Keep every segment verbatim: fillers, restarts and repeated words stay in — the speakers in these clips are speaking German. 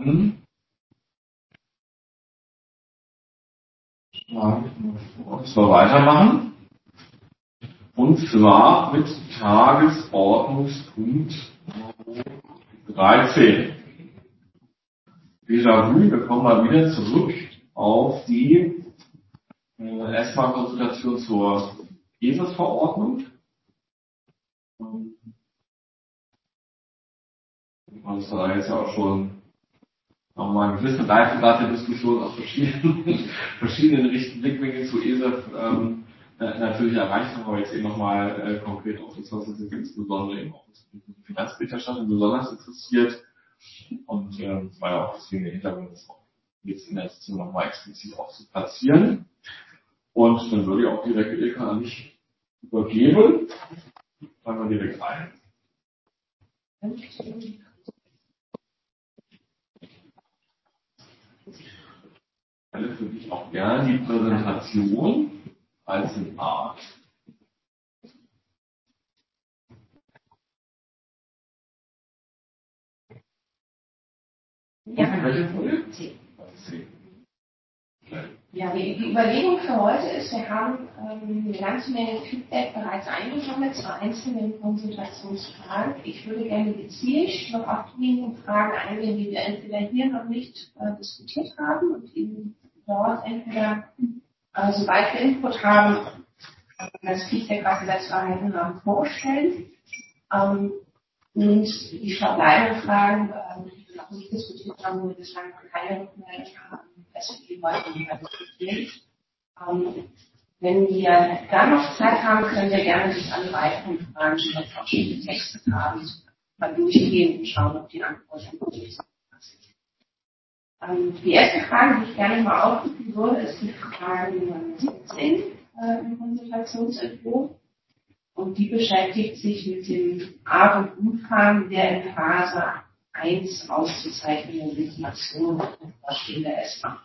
Ja, ich soll weitermachen. Und zwar mit Tagesordnungspunkt dreizehn. Déjà-vu, wir kommen mal wieder zurück auf die äh, erstmal Konsultation zur E S A S-Verordnung. Und es war jetzt ja auch schon nochmal eine gewisse Reifegrad der Diskussion aus verschiedenen, verschiedenen Richten Blickwinkeln zu E S A S ähm, natürlich erreicht haben, aber jetzt eben nochmal äh, konkret auf das, was uns jetzt insbesondere eben auch die Finanzberichterstattung besonders interessiert. Und ähm, es war ja auch deswegen der Hintergrund, das jetzt in der Sitzung nochmal explizit auch zu platzieren. Und dann würde ich auch direkt Ilka an mich übergeben. Fangen wir direkt ein. Ich stelle für dich auch gerne die Präsentation als in Art. Ja. Welche Folie? Ja, die, die Überlegung für heute ist, wir haben ähm, eine ganze Menge Feedback bereits eingesammelt zu einzelnen Konsultationsfragen. Ich würde gerne gezielt noch auf diejenigen Fragen eingehen, die wir entweder hier noch nicht äh, diskutiert haben und Ihnen dort entweder, äh, sobald wir Input haben, das Feedback, was wir dazu erhalten haben, vorstellen. Ähm, und die verbleibenden Fragen, äh, die wir noch nicht diskutiert haben, wo wir bislang keine Rückmeldung haben, dass wir die heute wieder diskutieren. Ähm, wenn wir da noch Zeit haben, können wir gerne durch alle weiteren Fragen, die wir auch schon getextet haben, mal durchgehen und schauen, ob die Antworten wirklich so passen. Ähm, die erste Frage, die ich gerne mal aufrufen würde, ist die Frage Nummer siebzehn äh, im Konsultationsentwurf. Und die beschäftigt sich mit dem Art und Umfang der in Phase eins auszuzeichnenden Informationen im Vorstehen der ESMA.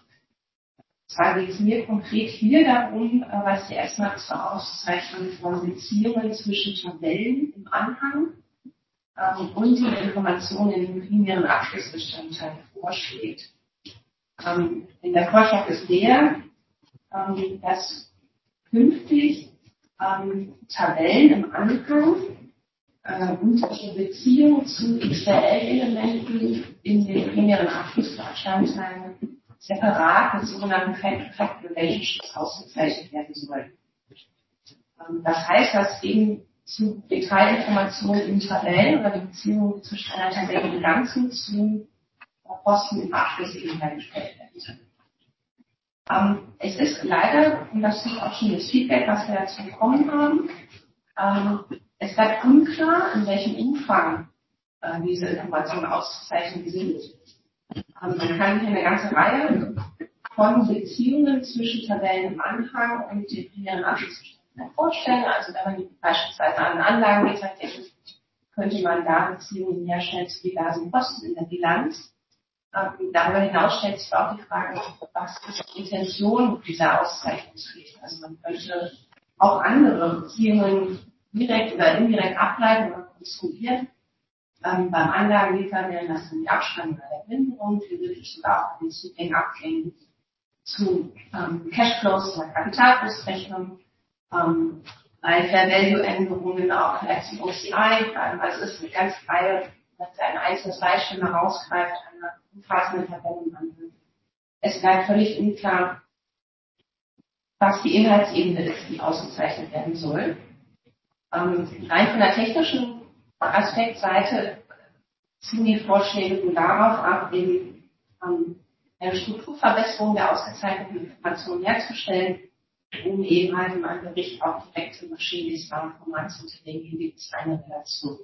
Zwar geht es mir konkret hier darum, was die ESMA zur Auszeichnung von Beziehungen zwischen Tabellen im Anhang ähm, und den Informationen in den primären Abschlussbestandteilen vorschlägt. Ähm, in der Vorschlag ist der, ähm, dass künftig Ähm, Tabellen im Anhang äh, und die Beziehung zu X M L-Elementen in den primären Abschlussbestandteilen separat mit sogenannten Fact Relationships ausgezeichnet werden sollen. Ähm, das heißt, dass eben zu Detailinformationen in Tabellen oder die Beziehung zwischen einer Tabelle im Ganzen zu Posten im Abschluss eben hergestellt werden sollen. Ähm, es ist leider, und das ist auch schon das Feedback, was wir dazu bekommen haben, ähm, es bleibt unklar, in welchem Umfang äh, diese Informationen auszuzeichnen sind. Ähm, man kann hier eine ganze Reihe von Beziehungen zwischen Tabellen im Anhang und den primären Abschlussbestandteilen vorstellen. Also wenn man beispielsweise an Anlagenmeter denkt, könnte man da Beziehungen herstellen zu diversen Posten in der Bilanz. Ähm, darüber hinaus stellt sich auch die Frage, was ist die Intention dieser Auszeichnungspflicht? Also man könnte auch andere Beziehungen direkt oder indirekt ableiten oder konstruieren. Ähm, beim Anlagenmieter wären das dann die Abschreibung oder der Minderung, theoretisch sogar auch den Zugängen abgängen zu ähm, Cashflows oder Kapitalflussrechnung, ähm, bei Fair Value Änderungen auch vielleicht zum O C I. Also es ist eine ganze Reihe, wenn ein einzelnes Beispiel mal rausgreift, eine umfassende Tabellenhandel. Es bleibt völlig unklar, was die Inhaltsebene ist, die ausgezeichnet werden soll. Ähm, rein von der technischen Aspektseite ziehen die Vorschläge nur darauf ab, eben ähm, eine Strukturverbesserung der ausgezeichneten Informationen herzustellen, um eben halt in einem Bericht auch direkt im maschinenlesbaren Format zu unterlegen. Hier gibt es eine Relation.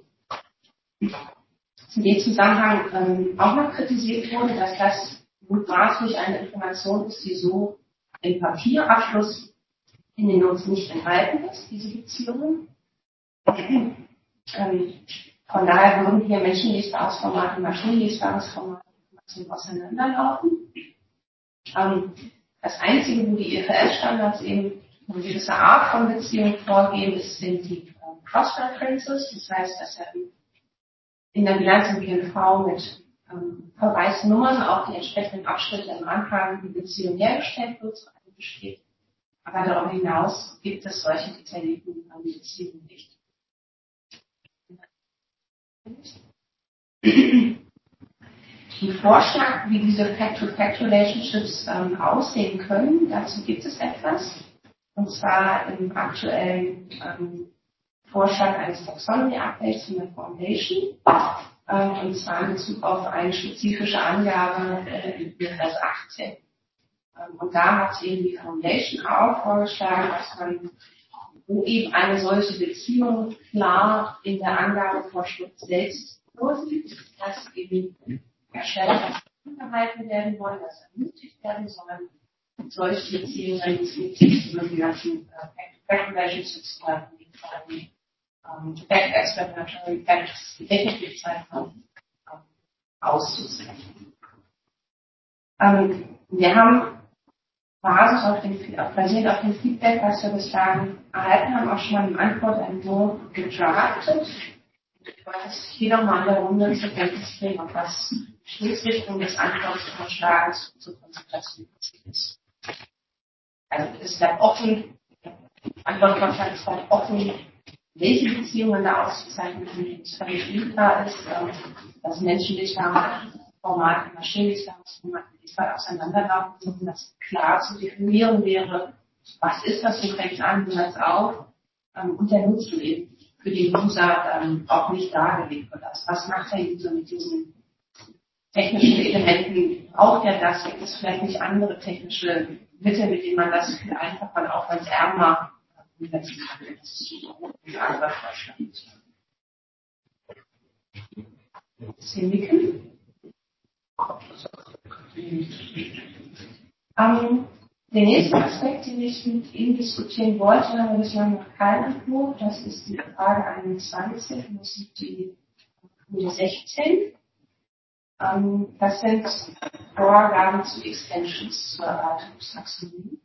In dem Zusammenhang ähm, auch noch kritisiert wurde, dass das mutmaßlich eine Information ist, die so im Papierabschluss in den Notes nicht enthalten ist, diese Beziehungen. Ähm, von daher würden hier menschenlesbares Format und maschinenlesbares Format Informationen auseinanderlaufen. Ähm, das Einzige, wo die I F R S-Standards eben eine gewisse Art von Beziehungen vorgeben, ist, sind die äh, Cross-References. Das heißt, dass er in der Bilanz im P N V mit ähm, Verweisnummern auf die entsprechenden Abschnitte im Anhang, die Beziehung hergestellt wird, so eine besteht. Aber darüber hinaus gibt es solche detaillierten Beziehungen nicht. Den Vorschlag, wie diese Fact-to-Fact-Relationships ähm, aussehen können, dazu gibt es etwas. Und zwar im aktuellen ähm, Vorschlag eines Taxonomy-Updates von der Foundation. Ähm, und zwar in Bezug auf eine spezifische Angabe äh, in Vers achtzehn. Ähm, und da hat eben die Foundation auch vorgeschlagen, dass man, wo eben eine solche Beziehung klar in der Angabevorschrift selbst vorsieht, dass eben Ersteller gehalten werden wollen, dass ermutigt werden sollen, solche Beziehungen mit den ganzen Regulations quasi Explanatory Facts definitiv Zeit haben, auszuzeichnen. Ähm, wir haben Basis auf dem, basiert auf dem Feedback, was wir bislang erhalten haben, auch schon mal im Antwortentwurf gedraftet. Ich wollte es hier nochmal in der Runde zur Kenntnis bringen, ob das Schlussrichtung des Antwortvorschlags zur Konzentration ist. Also es bleibt offen, Antwortvorschlag ist bleibt offen, welche Beziehungen da auszuzeichnen sind. Es völlig unklar ist, dass menschenlicher Format und maschinenlicher Format die zwei auseinanderlaufen, sondern das klar zu definieren wäre, was ist das, wo fängt es an, wo hört es auf, und der Nutzen eben für den User ähm, auch nicht dargelegt wird. Also was macht der User mit diesen technischen Elementen? Braucht er das? Gibt es vielleicht nicht andere technische Mittel, mit denen man das viel einfacher und aufwandsärmer umsetzen kann? Das ist ein anderer Vorschlag. Sie nicken. Ähm, der nächste Aspekt, den ich mit Ihnen diskutieren wollte, haben wir bislang noch keinen Entwurf. Das ist die Frage einundzwanzig und das ist die Folie sechzehn. Ähm, das sind Vorgaben zu Extensions zur Erweiterungstaxonomie.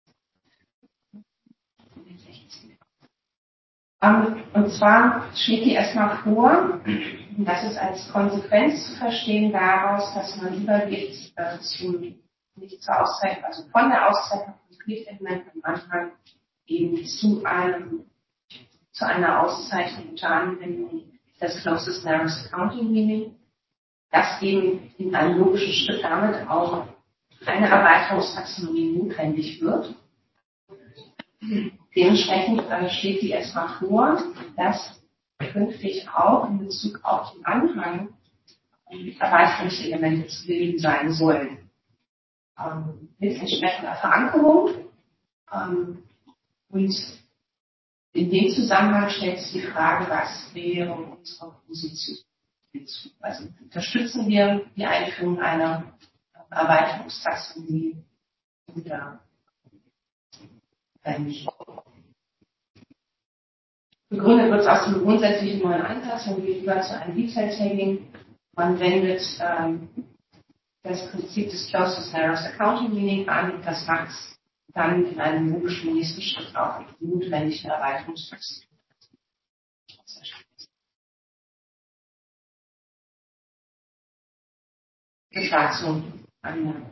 Um, und zwar schlägt die erstmal vor, dass es als Konsequenz zu verstehen daraus, dass man übergeht äh, zum, nicht zur Auszeichnung, also von der Auszeichnung von Kreditinstrumenten am Anfang eben zu einem, zu einer Auszeichnung unter Anwendung des Closest Narrowest Accounting Meaning, dass eben in einem logischen Schritt damit auch eine Erweiterungstaxonomie notwendig wird. Dementsprechend äh, schlägt die erstmal vor, dass künftig auch in Bezug auf den Anhang äh, Erweiterungselemente zu bilden sein sollen. Ähm, mit entsprechender Verankerung. Ähm, und in dem Zusammenhang stellt sich die Frage, was wäre unsere Position hierzu? Also unterstützen wir die Einführung einer Erweiterungstaxonomie oder nicht? Begründet wird es aus dem grundsätzlichen neuen Ansatz, man geht über zu einem Detail-Tagging. Man wendet ähm, das Prinzip des Closest Narrowest Accounting Meaning an und das macht es dann in einem logischen nächsten Schritt auch die notwendige Erweiterungstaxonomie. Betrachtung anmerken.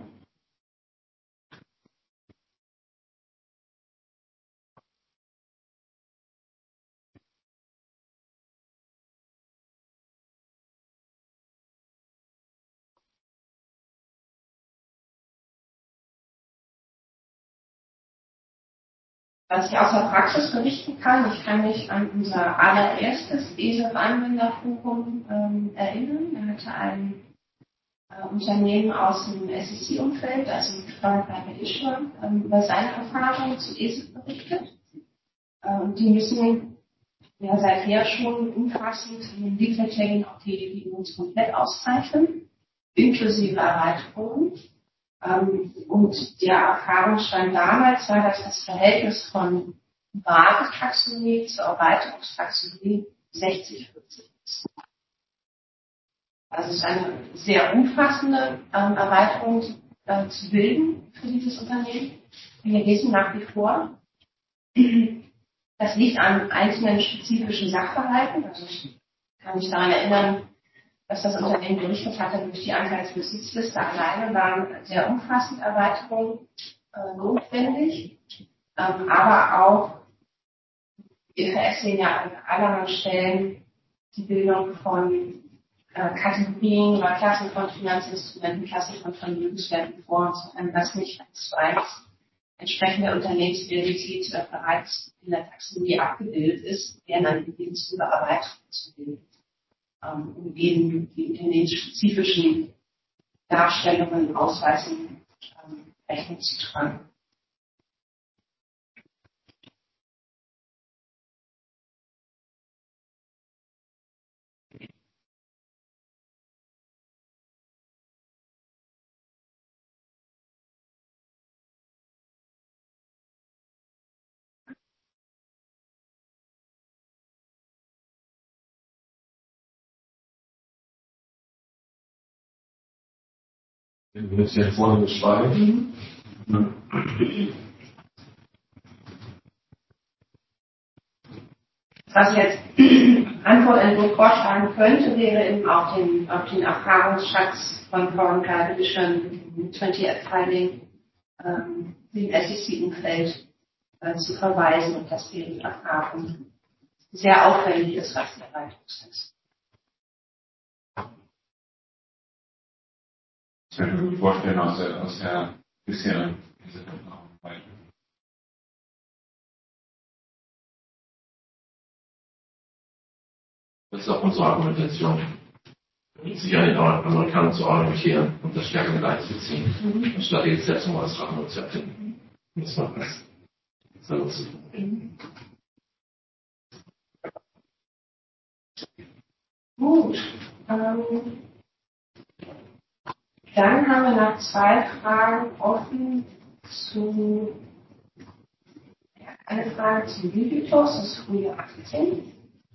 Was ich aus der Praxis berichten kann, ich kann mich an unser allererstes E S E F-Anwenderforum ähm, erinnern. Da hatte ein äh, Unternehmen aus dem S E C-Umfeld, also Frankreich Issuer, ähm, über seine Erfahrungen zu E S E F berichtet. Äh, und die müssen ja seither schon umfassend im Detail-Tagging auch die E U komplett auszeichnen, inklusive Erweiterungen. Ähm, und der Erfahrungsstand damals war, dass das Verhältnis von Basistaxonomie zur Erweiterungstaxonomie sechzig vierzig ist. Also es ist eine sehr umfassende ähm, Erweiterung äh, zu bilden für dieses Unternehmen. Wir wissen nach wie vor, das liegt an einzelnen spezifischen Sachverhalten. Also ich kann mich daran erinnern, das das Unternehmen berichtet hatte, durch die Anteilsbesitzliste alleine waren sehr umfassende Erweiterungen äh, notwendig, ähm, aber auch I F R S sehen ja an anderen Stellen die Bildung von äh, Kategorien oder Klassen von Finanzinstrumenten, Klassen von Vermögenswerten vor, insofern das nicht eins zu eins entsprechende Unternehmensrealität äh, bereits in der Taxonomie abgebildet ist, werden dann eben zu Überarbeitungen zu bilden, ähm, um eben die unternehmensspezifischen Darstellungen, Ausweisen ähm, Rechnung zu tragen. Wir müssen jetzt vorne beschreiben. Was ich jetzt Antwortentwurf vorschlagen könnte, wäre eben auf den, auf den Erfahrungsschatz von Foreign Private Edition zwanzig Filing ähm, im S E C-Umfeld äh, zu verweisen und dass deren Erfahrung sehr aufwendig ist, was die Erweiterungstext. Das könnte ich mir vorstellen aus der, aus der bisherigen Arbeit. Das ist auch unsere Argumentation. Sie an den Amerikanern zu orientieren und das stärker mit einzubeziehen, mhm. anstatt jetzt selbst mal als Rahmen zu erfinden. Das war das. Das ist mhm. Gut. Ähm, dann haben wir noch zwei Fragen offen zu, ja, eine Frage zum Videotos, das Frühjahr achtzehn.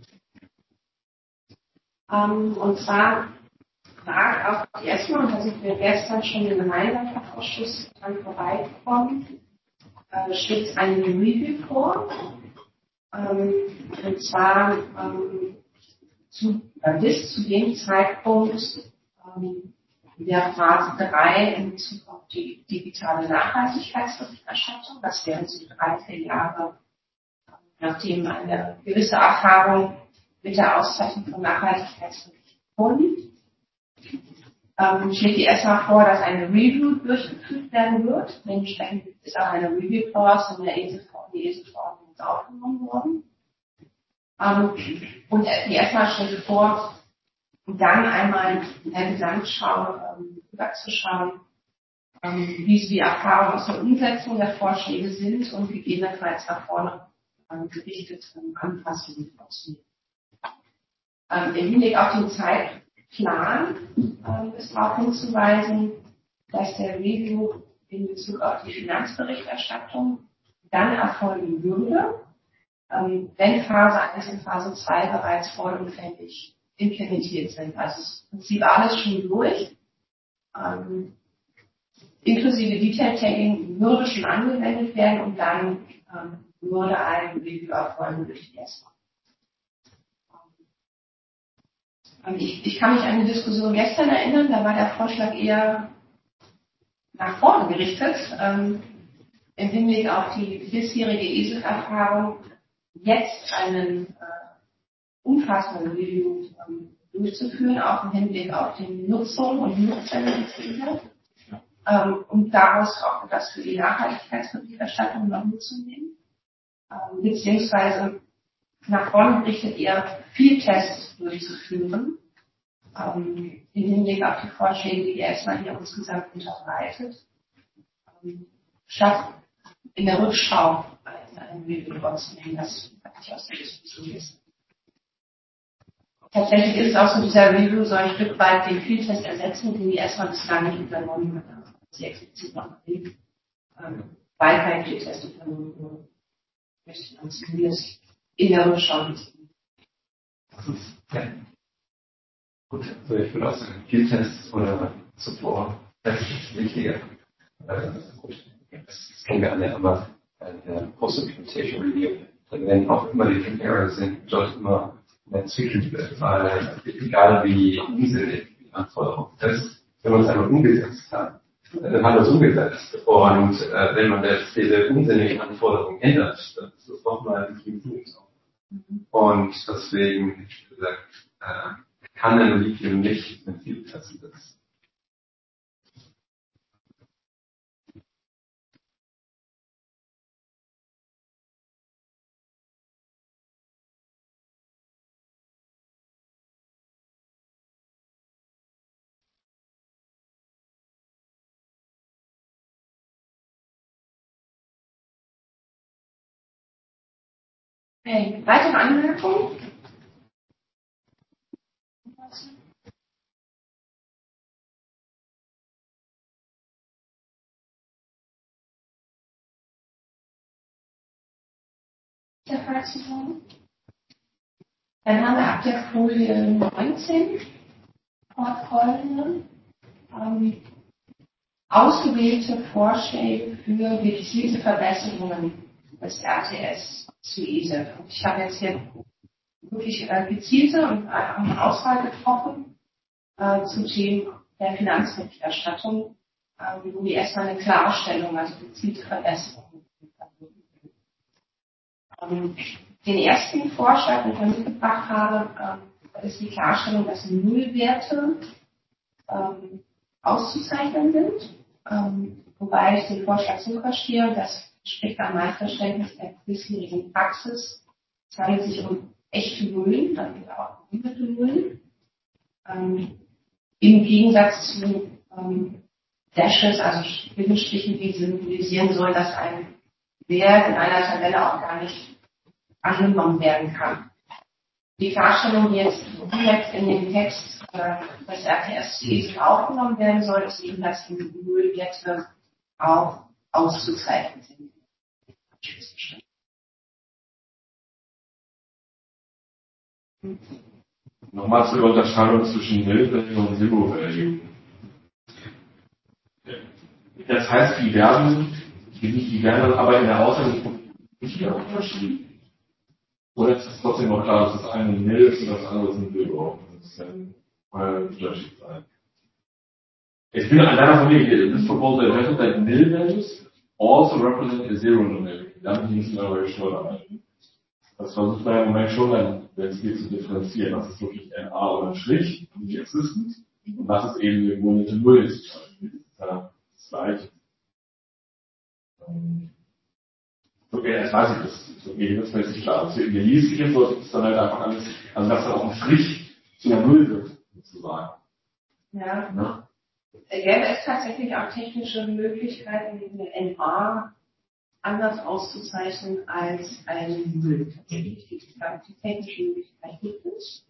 Ähm, und zwar fragt auch die ESMA, und da sind wir gestern schon im Gemeinsamkeitsausschuss dran vorbeigekommen, äh, schlägt eine Review vor. Ähm, und zwar ähm, zu, äh, bis zu dem Zeitpunkt ähm, der Phase drei in Bezug auf die digitale Nachhaltigkeitsberichterstattung. Das wären so drei, vier Jahre, äh, nachdem eine gewisse Erfahrung mit der Auszeichnung von Nachhaltigkeitsberichten vorliegt. Ähm, schlägt die ESMA vor, dass eine Review durchgeführt werden wird. Dementsprechend ist auch eine Review-Clause in der E S E-Verordnung aufgenommen worden. Ähm, und die ESMA schlägt vor, dann einmal in der Gesamtschau ähm, rüberzuschauen, ähm, wie die Erfahrungen aus der Umsetzung der Vorschläge sind und gegebenenfalls nach vorne ähm, gerichtet ähm, Anpassungen vorzunehmen. Ähm, Im Hinblick auf den Zeitplan ähm, ist darauf hinzuweisen, dass der Review in Bezug auf die Finanzberichterstattung dann erfolgen würde, ähm, wenn Phase eins und Phase zwei bereits vollumfänglich implementiert sind. Also ist im Prinzip alles schon durch. Ähm, inklusive Detail Tagging würde schon angewendet werden und dann ähm, würde ein Review erfolgen durch die ESMA. Ähm, ich, ich kann mich an die Diskussion gestern erinnern, da war der Vorschlag eher nach vorne gerichtet, ähm, im Hinblick auf die bisherige E S F-Erfahrung jetzt einen äh, umfassenden Review ähm, durchzuführen, auch im Hinblick auf die Nutzung und Nutzung des Internet, ähm, und daraus auch das für die Nachhaltigkeitsberichterstattung noch mitzunehmen, ähm, beziehungsweise nach vorne gerichtet eher viel Tests durchzuführen, ähm, im Hinblick auf die Vorschläge, die die ESMA hier insgesamt unterbreitet, ähm, statt in der Rückschau ein Review vorzunehmen. Das hat sich aus der Diskussion ist. Tatsächlich ist es auch so, dieser Review soll ein Stück weit den Vieltest ersetzen, den die ESMA bislang nicht übernommen hat. Sie explizit noch erwähnt, ähm, weil kein Vieltest übernommen wurde. Möchte man zumindest in der Rückschau nicht. Ja. Gut, also ich würde auch sagen, Vieltests oder Support, das ist wichtiger. Äh, gut, das kennen wir alle, aber bei der Post-Implementation Review, dann werden auch immer die Errors sind, dort immer entwickelt wird, weil egal wie unsinnig die Anforderung ist, wenn man es einmal umgesetzt hat, dann hat man es umgesetzt. Und äh, wenn man jetzt diese unsinnigen Anforderungen ändert, dann ist das nochmal ein Riesen. Und deswegen, wie gesagt, äh, kann ein Lithium nicht mit viel Testen setzen. Okay, weitere Anmerkungen? Der Fall zu sagen? Dann haben wir ab der Folie neunzehn fortfolgende ähm, ausgewählte Vorschläge für gezielte Verbesserungen des R T S zu I S E F. Und ich habe jetzt hier wirklich äh, gezielte und eine Auswahl getroffen äh, zu Themen der Finanzberichterstattung, äh, wo wir erstmal eine Klarstellung, also gezielte Verbesserungen. Ähm, den ersten Vorschlag, den ich mitgebracht habe, äh, ist die Klarstellung, dass Nullwerte ähm, auszuzeichnen sind. Ähm, wobei ich den Vorschlag so verstehe, das spricht nach meinem Verständnis der bisherigen Praxis. Es handelt sich um echte Nullen, dann auch gerundete Nullen. Ähm, Im Gegensatz zu ähm, Dashes, also Bindestrichen, die symbolisieren sollen, dass ein Wert in einer Tabelle auch gar nicht angenommen werden kann. Die Klarstellung, die jetzt direkt in den Text äh, des R T S zu I S E F aufgenommen werden soll, ist eben, dass die Nullwerte auch auszuzeichnen sind. Nochmal zur Unterscheidung zwischen Nil Value und Zero Value. Das heißt, die werden, die, die werden dann aber in der Aussage nicht mehr unterschieden. Oder ist es trotzdem noch klar, dass das eine Nil ist und das andere ist ein Zero? Das ist ja ein Unterschied sein. Ich bin an deiner Familie, this proposal suggested that nil values also represent a zero numeric. Damit liegt es in eurer Steuer. Das versucht man ja im Moment schon, wenn es geht, zu differenzieren. Was ist wirklich ein A oder ein Strich, nicht existent, und was ist eben eine gerundete Null ist. Das ist ja das Gleiche. Okay, das weiß ich, das ist okay, das ist nicht klar. Also, wir liest jetzt, so ist dann halt einfach alles, also dass da auch ein Strich zu einer Null wird, sozusagen. Ja. ja. Gäbe es tatsächlich auch technische Möglichkeiten, eine N A anders auszuzeichnen als eine Null? Tatsächlich die technische Möglichkeit gibt es.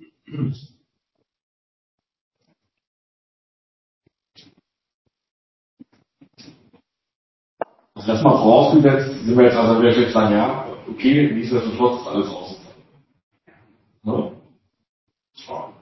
Also das mal vorausgesetzt, sind wir jetzt also wirklich sagen, ja, okay, nichtsdestotrotz ist alles auszuzeichnen. Ne? Ja.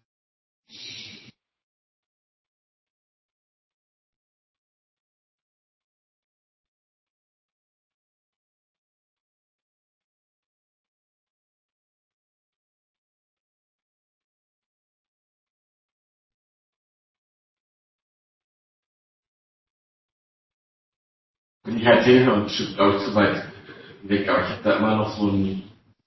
Bin ich halt sehr und glaube ich zu weit weg, aber ich habe da immer noch so ein,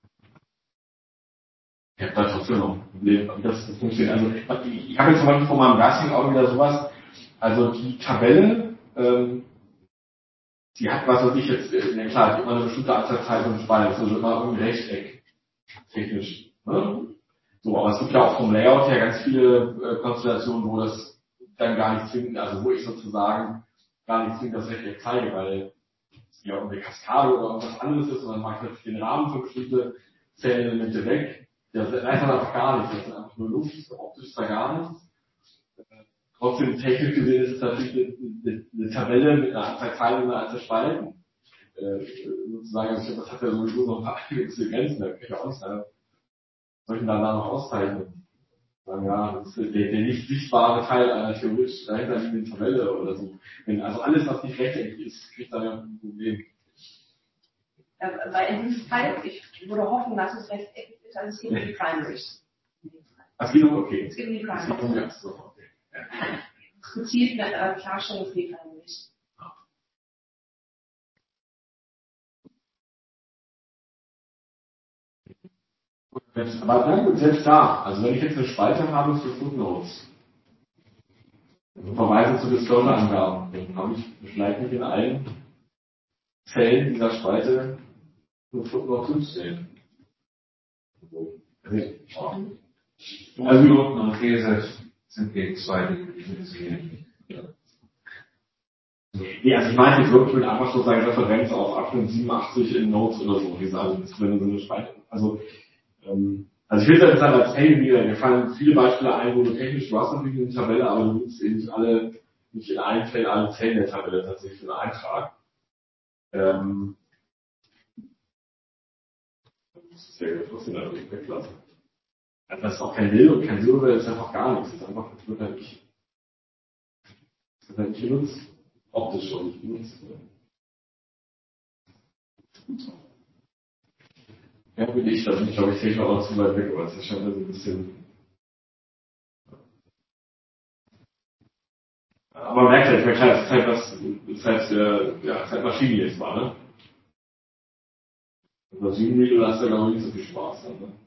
ich habe da trotzdem noch ein Problem, wie das funktioniert. Also ich, ich habe jetzt zum Beispiel vor meinem geistigen Auge wieder sowas, also die Tabelle, ähm, die hat, was weiß ich jetzt, ja klar, die hat immer eine bestimmte Anzahl Zeit und Spalten, also immer irgendwie Rechteck, technisch. Ne? So, aber es gibt ja auch vom Layout her ganz viele äh, Konstellationen, wo das dann gar nicht zwingend, also wo ich sozusagen gar nicht zwingend das Rechteck zeige, weil es ja irgendwie Kaskade oder irgendwas anderes ist und dann mache ich natürlich den Rahmen für bestimmte Zellelemente weg. Das ist einfach gar nicht, das ist einfach nur Luft, optisch ist da gar nichts. Trotzdem, technisch gesehen ist es natürlich eine, eine, eine Tabelle mit einer Anzahl Zeilen und einer Anzahl Spalten. Äh, sozusagen, also das hat ja sowieso noch ein paar gewisse Grenzen, da kann ich auch nicht sagen, soll ich denn da noch auszeichnen? Sagen, ja, das ist der, der nicht sichtbare Teil einer theoretisch dahinter liegenden Tabelle oder so. Wenn also alles, was nicht rechteckig ist, kriegt dann ja ein Problem. Ja, weil in diesem Fall, ich würde hoffen, dass es rechteckig also es geht um die Primaries. Ach, genau, okay. Es geht um die Das Primaries. ja, so, okay. Gezielt mit einer Klarstellung für die Primaries. Aber na gut, selbst da, also wenn ich jetzt eine Spalte habe für Footnotes, also Verweise zu Disclosure-Angaben, dann habe ich vielleicht nicht in allen Fällen dieser Spalte nur Footnote fünfzehn. Also Noten und These sind gegen zwei Dinge. Nee, also ich meine jetzt wirklich mit einfach sozusagen Referenz auf Abschnitt siebenundachtzig in Notes oder so. Diese, also das wäre so eine Spalte. Also, ähm, also ich finde das dann als Hey wieder, mir fallen viele Beispiele ein, wo du technisch, du hast natürlich eine Tabelle, aber du nutzt eben nicht alle, nicht in allen Fällen alle Zellen der Tabelle tatsächlich für einen Eintrag. Ähm, das ist ja trotzdem natürlich weglassen. Also das ist auch kein Nil und kein Silber, das ist einfach gar nichts. Das ist einfach, das wird halt nicht, das wird halt nicht genutzt. Optisch schon nicht genutzt. Ja, bin ich, da bin ich, glaube ich, technisch auch noch zu weit weg, aber es ist schon so ein bisschen. Aber man merkt halt, man kann, es ist halt was, es ist halt, äh, ja, es ist halt Maschine jetzt mal, ne? Und Maschinenvideo hast du ja, glaube ich, nicht so viel Spaß dran, ne?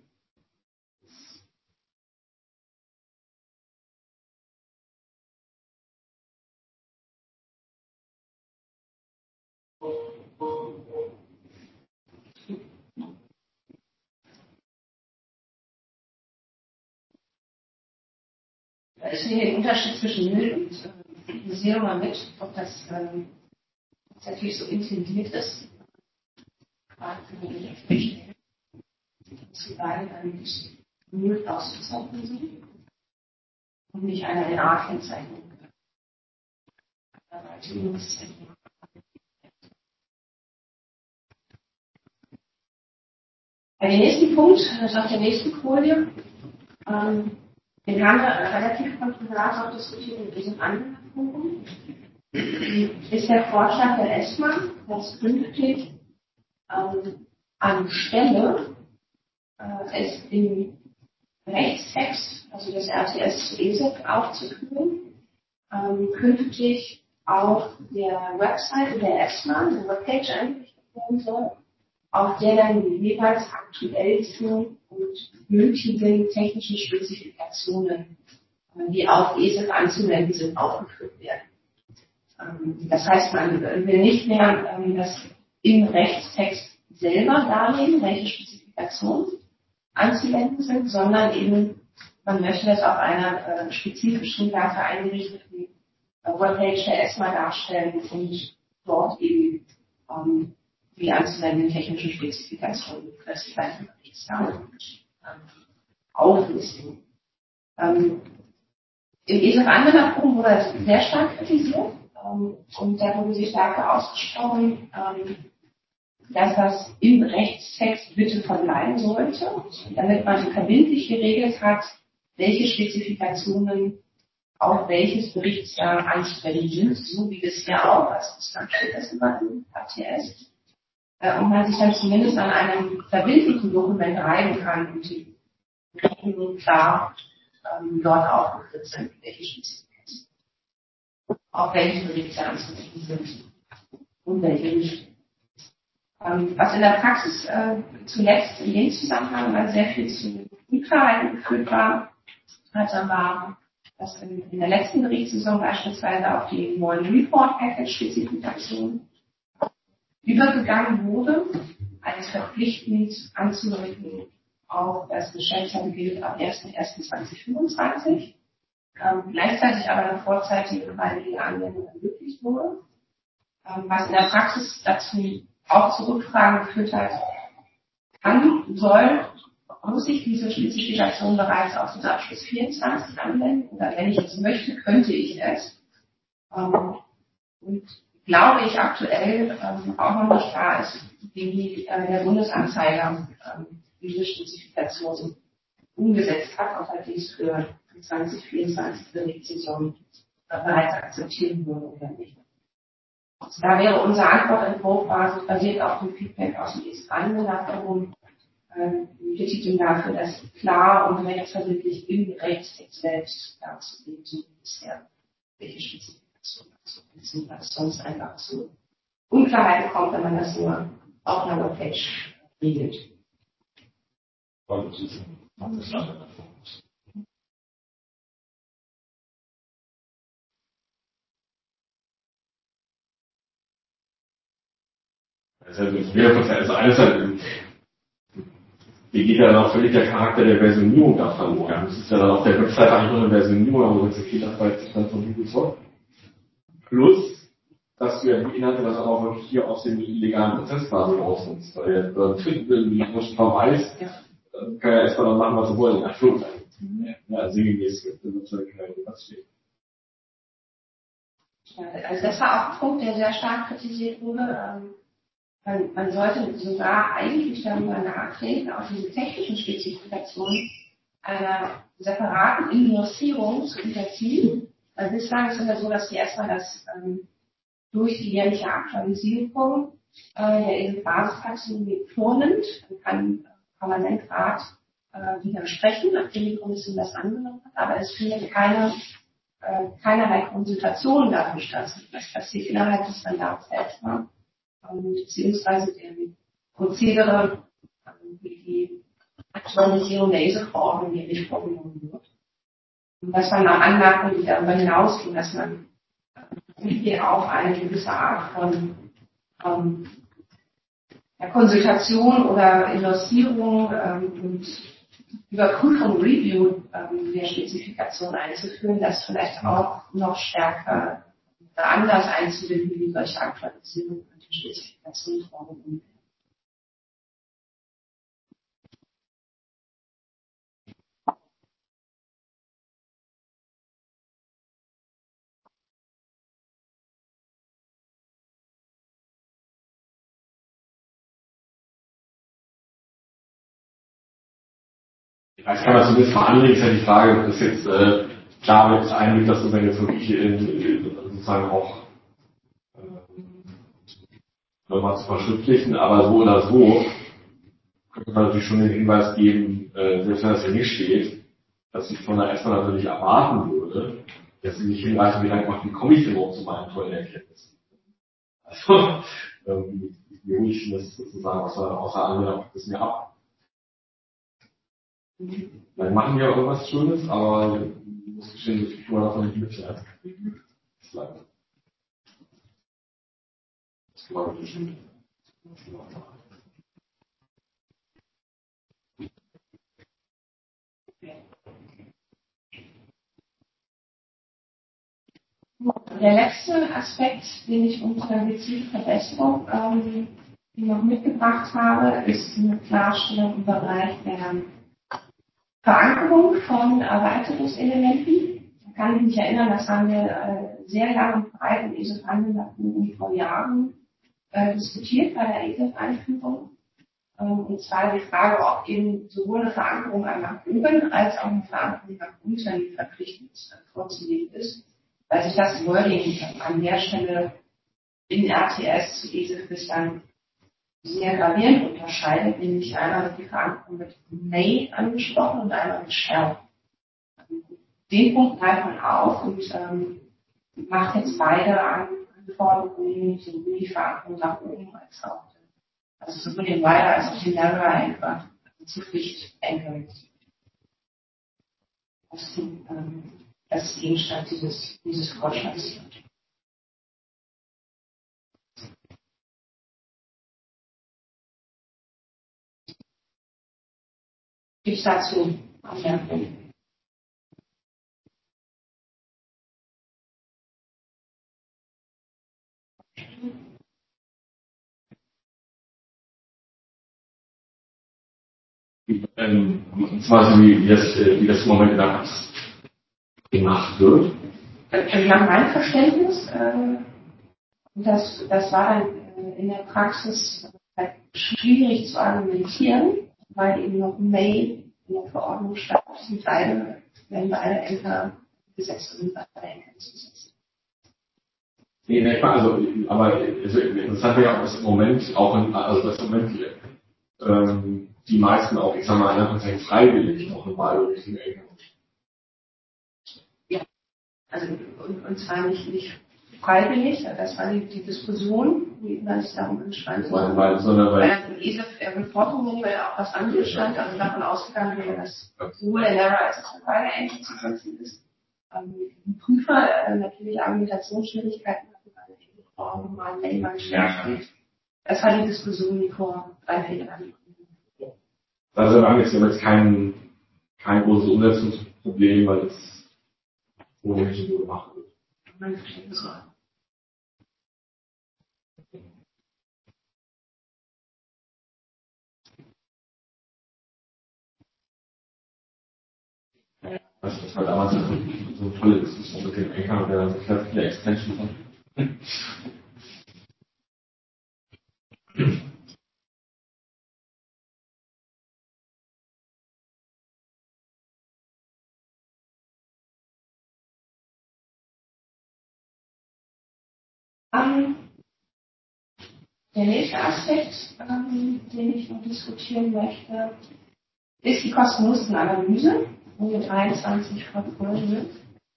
Ich nehme den Unterschied zwischen Null und äh, Zero mal mit, ob das ähm, tatsächlich so intendiert ist. Gerade für die Gespräche, dass wir beide dann nicht Null auszuzeichnen sind und nicht eine N A-Kennzeichnung. Bei dem nächsten Punkt, das ist auf der nächsten Folie, ähm, den haben wir relativ kontrovers auch diskutiert in diesem Anwenderforum, ist der Vorschlag der ESMA, dass künftig ähm, anstelle äh, es im Rechtstext, also das R T S zu E S E C aufzuführen, ähm, künftig auf der Webseite der ESMA eine Webpage eingerichtet werden soll, auf der dann die jeweils aktuellsten und gültigen technischen Spezifikationen, die auf E S E C anzuwenden sind, aufgeführt werden. Das heißt, man will nicht mehr das im Rechtstext selber darlegen, welche Spezifikationen anzuwenden sind, sondern eben, man möchte das auf einer äh, spezifischen, dafür eingerichteten äh, Webpage der ESMA darstellen und dort eben ähm, die anzuwendenden technischen Spezifikationen für das gleiche Berichtsjahr auflisten. Ähm, Im E S E C-Anwenderforum wurde das sehr stark kritisiert ähm, und da wurde sich dafür ausgesprochen, ähm, dass das im Rechtstext bitte verbleiben sollte, damit man verbindlich geregelt hat, welche Spezifikationen auf welches Berichtsjahr anzuwenden sind, so wie bisher auch, also bislang steht das immer im A T S, äh, und man sich dann zumindest an einem verbindlichen Dokument reiben kann und die Regelungen klar ähm, dort aufgeführt sind, welche Spezifikationen auf welches Berichtsjahr anzuwenden sind und welche nicht. Was in der Praxis äh, zuletzt in dem Zusammenhang, weil sehr viel zu Unklarheiten geführt war, also war, dass in, in der letzten Berichtssaison beispielsweise auf die neuen Report-Package-Spezifikationen übergegangen wurde, als verpflichtend anzuwenden auf das Geschäftsjahr gilt ab erster erster zweitausendfünfundzwanzig, ähm, gleichzeitig aber eine vorzeitige freiwillige Anwendung ermöglicht wurde, ähm, was in der Praxis dazu auch zu Rückfragen geführt hat, kann, soll, muss ich diese Spezifikation bereits auf den Abschluss vierundzwanzig anwenden? Oder wenn ich es möchte, könnte ich es. Ähm, und glaube ich aktuell ähm, auch noch nicht klar ist, wie äh, der Bundesanzeiger ähm, diese Spezifikation umgesetzt hat, ob er dies für die zwanzig vierundzwanzig Berichtssaison äh, bereits akzeptieren würde oder nicht. Da wäre unser Antwortentwurf basiert auf dem Feedback aus dem E S P-Anwenderforum, äh, Petitum dafür, das klar und rechtsverbindlich im Rechtstext selbst darzulegen, so wie bisher welche Spezifikation dazu ist, was sonst einfach zu Unklarheiten kommt, wenn man das nur auf einer Webpage regelt. Also, also alles halt, wie geht ja dann auch völlig der Charakter der Versionierung davon? Ja, das ist ja dann auf der Website eigentlich nur eine Versionierung, aber das okay, das war jetzt dann von Microsoft. Plus, dass du ja die Inhalte das auch wirklich hier aus dem legalen Prozess quasi rausnimmst. Weil dann finden wir die Menschen kaum weiß, dann kann ja erstmal dann machen, was sie wollen, in Anführungszeichen. Ja, also sinngemäß gibt es natürlich was steht. Also das war auch ein Punkt, der sehr stark kritisiert wurde. Man, man sollte sogar eigentlich darüber nachdenken, auch diese technischen Spezifikationen einer separaten Indexierung zu unterziehen. Weil bislang ist es ja so, dass wir erstmal das ähm, durch die jährliche Aktualisierung äh, der E S A-Basistaxonomie vornimmt. Dann kann Parlament, Rat äh, widersprechen, nachdem die Kommission das angenommen hat. Aber es findet keine, äh, keinerlei Konsultation dafür statt. Das passiert innerhalb des Mandats selbst mal. Beziehungsweise dem Prozedere, wie die Aktualisierung der E S A-Verordnung hier nicht vorgenommen wird. Und das waren auch Anmerkungen, die darüber hinausgehen, dass man hier auch eine gewisse Art von ähm, ja, Konsultation oder Illustrierung ähm, und Überprüfung, Review ähm, der Spezifikation einzuführen, das vielleicht auch noch stärker oder anders einzubinden, wie solche Aktualisierungen und die Spezifikation vorgenommen werden. Ich kann das so ein bisschen anregen, ist ja die Frage, ob das jetzt äh, klar wird, einlegt, dass du wenn jetzt wirklich in, in, sozusagen auch äh, nochmal zu verschriftlichen, aber so oder so könnte man natürlich schon den Hinweis geben, äh, selbst wenn das hier nicht steht, dass ich von der erstmal natürlich erwarten würde, dass sie sich hinreichend Gedanken macht, wie komme ich denn überhaupt zu meinen tollen Erkenntnissen. Also, ähm, wie hole ich das sozusagen außer, außer Anwendung das mir ab. Dann machen wir irgendwas Schönes, aber ich muss gestehen, dass ich vorher davon nicht mitschreibe. Das ist leider. Das glaube ich nicht. Der letzte Aspekt, den ich unter gezielte Verbesserung ähm, noch mitgebracht habe, ist eine Klarstellung im Bereich der Verankerung von Erweiterungselementen. Da kann ich mich erinnern, das haben wir äh, sehr lange und breit im E S F-Anwenderforum vor Jahren äh, diskutiert bei der E S F-Einführung. Ähm, und zwar die Frage, ob eben sowohl eine Verankerung nach oben als auch eine Verankerung nach unten verpflichtend äh, vorzulegen ist, weil sich das Wording an der Stelle in R T S zu E S F bislang sehr gravierend unterscheidet, nämlich einmal wird die Verankerung mit may angesprochen und einmal mit shall. Den Punkt greift man auf und ähm, macht jetzt beide Anforderungen, sowohl die Verankerung nach oben als auch, also sowohl den Wider als auch den Narrower einfach zu Pflicht ändern. Das ist, ähm, das ist Gegenstand dieses, dieses Vorschlags. Ich dazu Anmerkungen. Ähm, und zwar so, wie, wie, das, äh, wie das im Moment in der Praxis gemacht wird. Also nach meinem Verständnis, äh, das, das war dann äh, in der Praxis halt schwierig zu argumentieren, weil eben noch May in der Verordnung stand, sind beide, werden beide Ämter gesetzt und beide Ämter zusätzlich. Nee, nee, also, aber also, interessant wäre ja auch, dass im Moment auch in, also das im Moment ähm, die meisten auch, ich sag mal, einfach freiwillig auch eine Wahl Richtung Eltern. Ja, also und, und zwar nicht, nicht freiwillig, das war die, die Diskussion, die immer sich darum entspannt Weil, weil, sondern weil, weil E S A F-Reporting ja auch was anderes stand, also davon ausgegangen wäre, dass sowohl der Lehrer als auch der Frage ähnlich zu setzen ist. Ähm, die Prüfer äh, natürlich Argumentationsschwierigkeiten hatten, weil die Frau mal jemand schwer steht. Das war die Diskussion, die vor drei, vier Jahren. also wir haben jetzt aber jetzt kein, kein großes Umsetzungsproblem, weil das ohnehin so gemacht wird. Mein Verständnis war. Also das war damals so eine tolle Diskussion mit dem Anchor und der so viele Extensions hat. Ähm, der nächste Aspekt, ähm, den ich noch diskutieren möchte, ist die Kosten-Nutzen-Analyse, wo wir dreiundzwanzig verfolgen sind.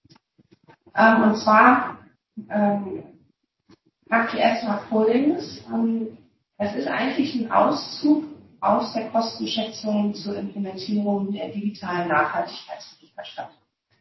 Ähm, und zwar ähm, macht ihr erstmal Folgendes. Ähm, das ist eigentlich ein Auszug aus der Kostenschätzung zur Implementierung der digitalen Nachhaltigkeitsberichterstattung.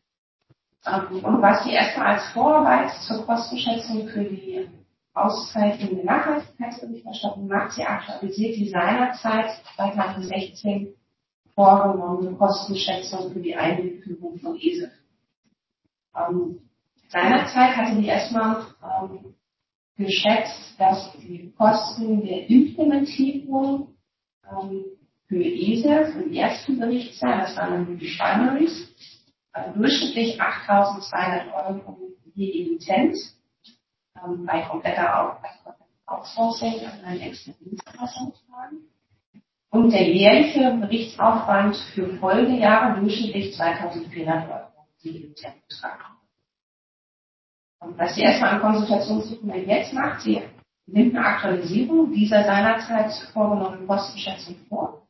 Ähm, und was die erstmal als Vorarbeit zur Kostenschätzung für die Auszeichnung der Nachhaltigkeitsberichterstattung macht, sie aktualisiert die seinerzeit zweitausendsechzehn vorgenommene Kostenschätzung für die Einführung von E S A F. Ähm, seinerzeit hatte die erstmal ähm, geschätzt, dass die Kosten der Implementierung ähm, für E S A F im ersten Berichtsjahr, das waren dann die Primaries, äh, durchschnittlich achttausendzweihundert Euro je Emittent, ähm, bei kompletter Outsourcing an einen externen Dienstleister tragen. Und der jährliche Berichtsaufwand für Folgejahre durchschnittlich zweitausendvierhundert Euro je Emittent betragen. Was sie erstmal am Konsultationsdokument jetzt macht, sie nimmt eine Aktualisierung dieser seinerzeit vorgenommenen Kostenschätzung vor,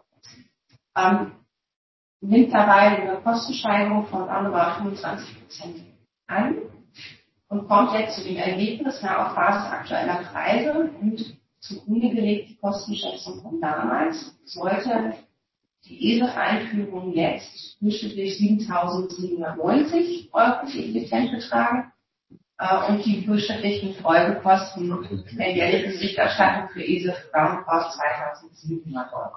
ähm, nimmt dabei eine Kostensteigerung von roundabout fünfundzwanzig Prozent an und kommt jetzt zu dem Ergebnis, na, auf Basis aktueller Preise und zugrunde gelegt die Kostenschätzung von damals, sollte die E S A F-Einführung jetzt durchschnittlich siebentausendsiebenhundertneunzig Euro für Emittent betragen. Und die durchschnittlichen Folgekosten der jährlichen Berichterstattung für E S A F roundabout zweitausendsiebenhundert Euro.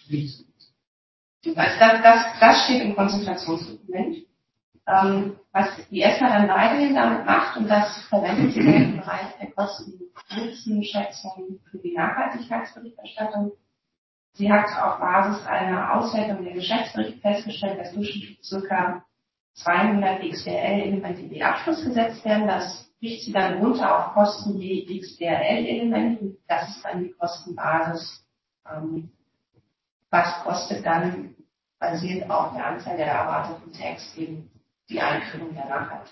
Also das, das, das steht im Konsultationsdokument. Ähm, was die E S A dann weiterhin damit macht, und das verwendet sie im Bereich der Kosten-Nutzen-Schätzung für die Nachhaltigkeitsberichterstattung. Sie hat auf Basis einer Auswertung der Geschäftsberichte festgestellt, dass durchschnittlich ca. zweihundert X D R L-Elemente in die Abschluss gesetzt werden. Das bricht sie dann runter auf Kosten je X D R L-Element. Das ist dann die Kostenbasis. Ähm, was kostet dann, basierend auf der Anzahl der erwarteten Tags, eben die Einführung der Nachhaltigkeit.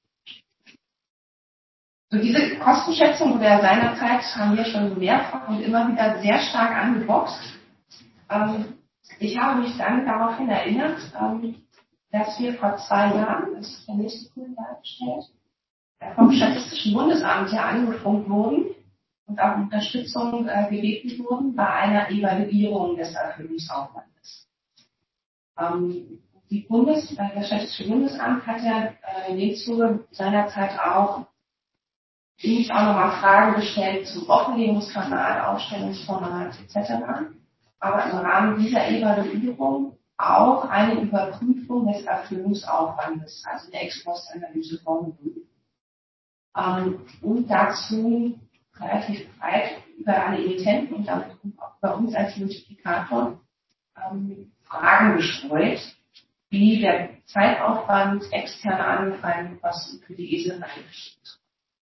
So, diese Kostenschätzung wurde ja seinerzeit, haben wir schon mehrfach und immer wieder sehr stark angeboxt. Ähm, ich habe mich dann daraufhin erinnert, ähm, dass wir vor zwei Jahren, das ist der nächste Punkt dargestellt, vom Statistischen Bundesamt ja angefunkt wurden und auch Unterstützung äh, gebeten wurden bei einer Evaluierung des Erfüllungsaufwandes. Ähm, die Bundes, äh, das Statistische Bundesamt hat ja äh, in dem Zuge seinerzeit auch uns auch nochmal Fragen gestellt zum Offenlegungskanal, Aufstellungsformat et cetera. Aber im Rahmen dieser Evaluierung auch eine Überprüfung des Erfüllungsaufwandes, also der Ex-Post-Analyse vorgenommen. Ähm, und dazu relativ breit über alle Emittenten und damit auch bei uns als Multiplikator ähm, Fragen gestreut, wie der Zeitaufwand externe angefallene Kosten für die E S A F eingestellt.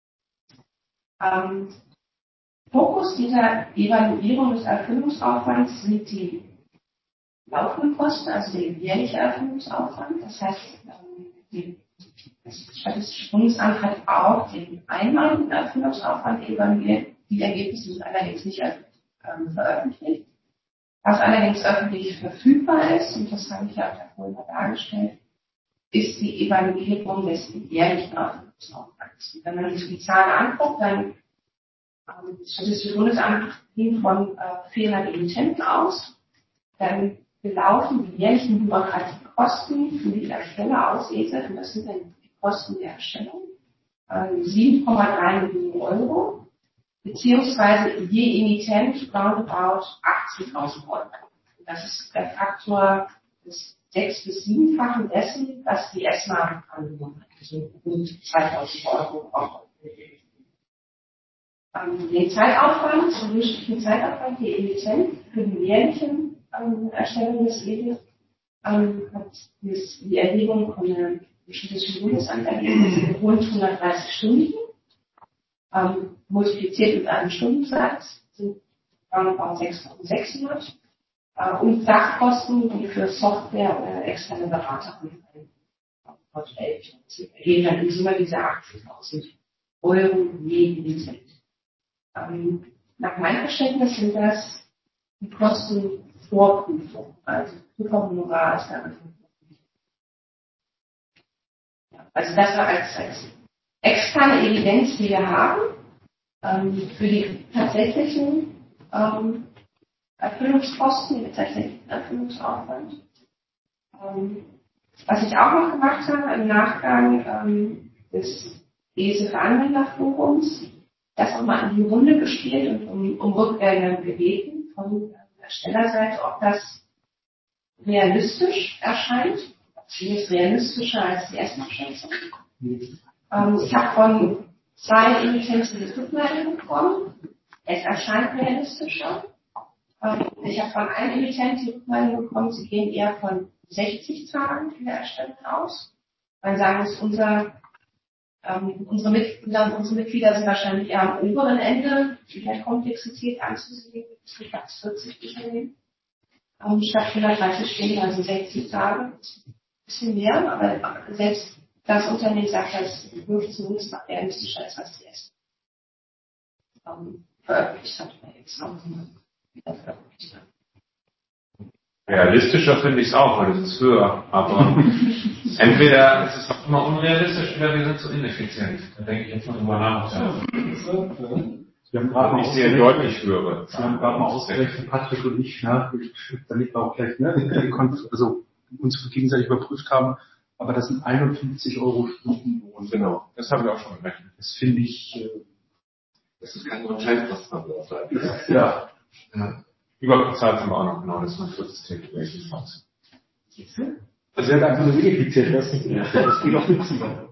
Ähm, Fokus dieser Evaluierung des Erfüllungsaufwands sind die laufenden Kosten, also der jährliche Erfüllungsaufwand. Das heißt, die, das Statistische Bundesamt hat auch den einmaligen Erfüllungsaufwand evaluiert. Die Ergebnisse sind allerdings nicht ähm, veröffentlicht. Was allerdings öffentlich verfügbar ist, und das habe ich ja auch davor mal dargestellt, ist die Evaluierung des jährlichen Ausbildungsaufwands. Wenn man sich die Zahlen anguckt, dann ähm, das Statistische Bundesamt ging von äh, vierhundert Emittenten aus, dann belaufen die jährlichen Bürokratiekosten für die Ersteller aus E S E F, und das sind dann die Kosten der Erstellung, äh, sieben Komma drei Millionen Euro, beziehungsweise je Emittent roundabout achtzigtausend Euro. Das ist der Faktor des sechs- bis siebenfachen dessen, was die ESMA angenommen hat. Also rund zweitausend Euro auch. Ähm, den Zeitaufwand, den durchschnittlichen Zeitaufwand, die Emittent für die jährlichen ähm, Erstellung des E D I F, ähm, hat die Erhebung von der Statistischen Bundesamt ergeben, das sind rund hundertdreißig Stunden. Ähm, multipliziert mit einem Stundensatz sind roundabout sechstausendsechshundert. Äh, und Sachkosten, die für Software oder externe Berater anfallen, gehen dann in Summe diese achtzigtausend Euro je Emittent. Ähm, nach meinem Verständnis sind das die Kosten vor Prüfung, also Prüferhonorar ist da Anfang. Ja, also das war als, als externe Evidenz, die wir haben, ähm, für die tatsächlichen ähm, Erfüllungskosten, den tatsächlichen Erfüllungsaufwand. Ähm, was ich auch noch gemacht habe im Nachgang ähm, des E S E F-Anwenderforums, das auch mal in die Runde gespielt und um, um Rückmeldungen gebeten von der Erstellerseite, ob das realistisch erscheint, zumindest realistischer als die Erstmarschätzung. Ähm, ich habe von zwei Emittenten die Rückmeldung bekommen. Es erscheint realistischer. Ähm, ich habe von einem Emittent die Rückmeldung bekommen, sie gehen eher von sechzig Tagen in der Erstellung aus. Man sagen, es unser, ähm, unsere, Mitglieder, unsere Mitglieder sind wahrscheinlich eher am oberen Ende der Komplexität anzusehen, bis vierzig Unternehmen. Ähm, statt hundertdreißig Stunden, also sechzig Tage. Ein bisschen mehr, aber selbst das Unternehmen sagt, das wirkt zumindest noch realistischer als was die erste ähm, veröffentlicht hat. Oder jetzt auch wieder veröffentlicht hat. Realistischer finde ich es auch, weil es ist höher. Aber entweder ist es auch immer unrealistisch oder wir sind zu ineffizient. Da denke ich jetzt mal drüber nach. Ja. Wir haben gerade mal ich sehr deutlich höre. Wir haben gerade mal ausgerechnet, Patrick und ich, ja, damit wir auch gleich, ne, also uns gegenseitig überprüft haben, aber das sind einundfünfzig Euro Stundenlohn. Genau, das habe ich auch schon gerechnet. Das finde ich, äh, das ist kein Hotelkosten. ja. ja. Überbezahlt haben wir auch noch, genau, das ist mein viertes Tätigkeit. Das wird einfach nur ineffizient, das, das geht auch nicht mehr.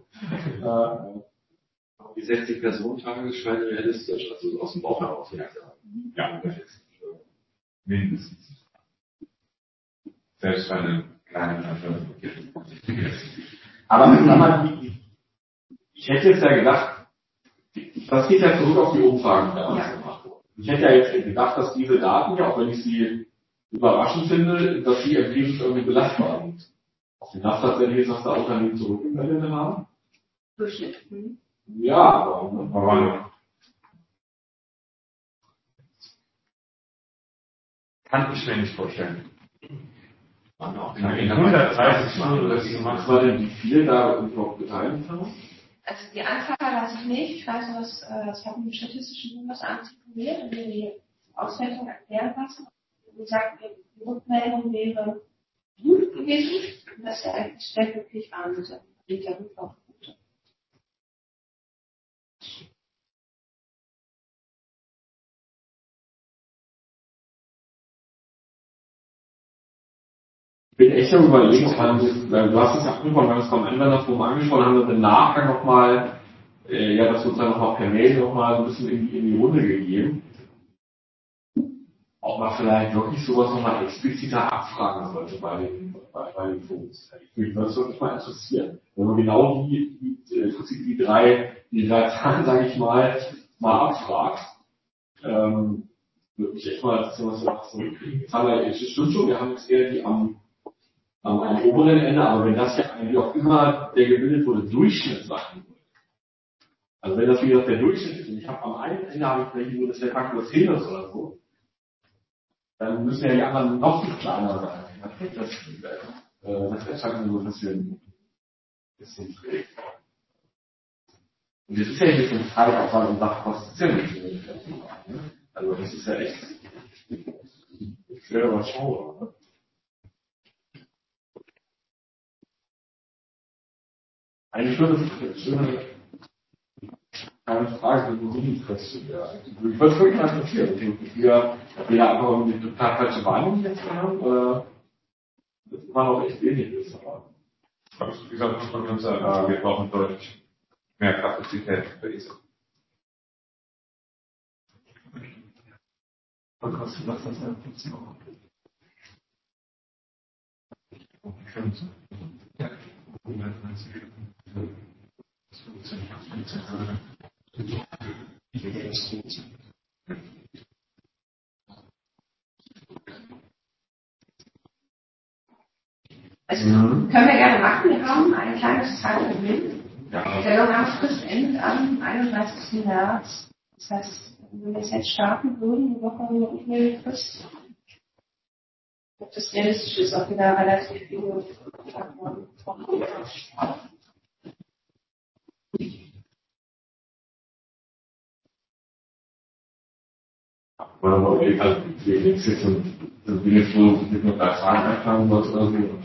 Die sechzig Personentage scheinen realistisch, also aus dem Bauch heraus. Ja, mindestens. Selbst bei einem kleinen Anfang. Aber sag mal, ich hätte jetzt ja gedacht, das geht ja zurück auf die Umfragen, die damals gemacht wurden. Ich hätte ja jetzt gedacht, dass diese Daten, ja, auch wenn ich sie überraschend finde, dass sie empirisch irgendwie belastbar sind. Auf den Nacht tatsächlich, was da Unternehmen zurückgemeldet haben. Durchschnitt. Mhm. Ja, aber, aber kann ich mir nicht vorstellen. in hundertdreißig Stunden, dass sie gemacht war, denn wie viele da überhaupt beteiligt haben? Also die Anzahl weiß ich nicht. Ich weiß nur, dass äh, das hat mit dem Statistischen Bundesamt zirkuliert und wir die Auswertung erklären lassen. Wie gesagt, die Rückmeldung wäre gut gewesen, dass wir eigentlich sehr glücklich waren mit der, mit der Rücklaufquote. Ich bin echt am Überlegen, weil du hast es ja angesprochen, wir haben es beim Anwenderforum angesprochen, haben wir im Nachgang nochmal, äh, ja, das sozusagen nochmal per Mail nochmal ein bisschen in die, in die Runde gegeben. Ob man vielleicht wirklich sowas nochmal expliziter abfragen sollte bei den, bei, bei den Fonds. Ich würde das wirklich mal interessieren. Wenn man genau die, die, im Prinzip die drei, die drei Zahlen, sage ich mal, mal abfragt, ähm, würde mich echt mal interessieren, was wir da so hinkriegen. Jetzt haben wir, es stimmt schon, wir haben jetzt eher die am, am, am oberen Ende, aber wenn das ja eigentlich auch immer der gebildet wurde, Durchschnitt sein würde. Also wenn das wie gesagt der Durchschnitt ist, und ich habe am einen Ende habe ich vielleicht nur das der Faktor zehn ist oder so, dann müssen ja die anderen noch viel kleiner sein. Das, äh, das erscheint mir so ein bisschen, bisschen schräg. Und das ist ja jetzt ein Zeitaufwand und Sachkosten ist ja nicht so. Also das ist ja echt schwer überschaubar. Eine schöne, schöne keine Frage, wie du das ja. Ich würde es wirklich mal interessieren. Ob wir wieder einfach irgendwie total falsche Wahrnehmung jetzt haben oder das immer noch echt wenig ist. Aber wie gesagt, muss man sagen, wir brauchen deutlich mehr Kapazität für I S O. Was kostet das dann fünfzehn Euro? Ja, hundertneunzig. Also können wir gerne machen. Wir haben ein kleines Zeitproblem. Ja. Der Logramfrist endet am einunddreißigsten März. Das heißt, wenn wir es jetzt starten würden, eine Woche eine Rückmeldefrist, ob das realistisch ist, auch wieder relativ viele Antworten kommen. oder aber okay, also wir jetzt sind wir jetzt so mit nur drei Fragen einplanen wollte oder so.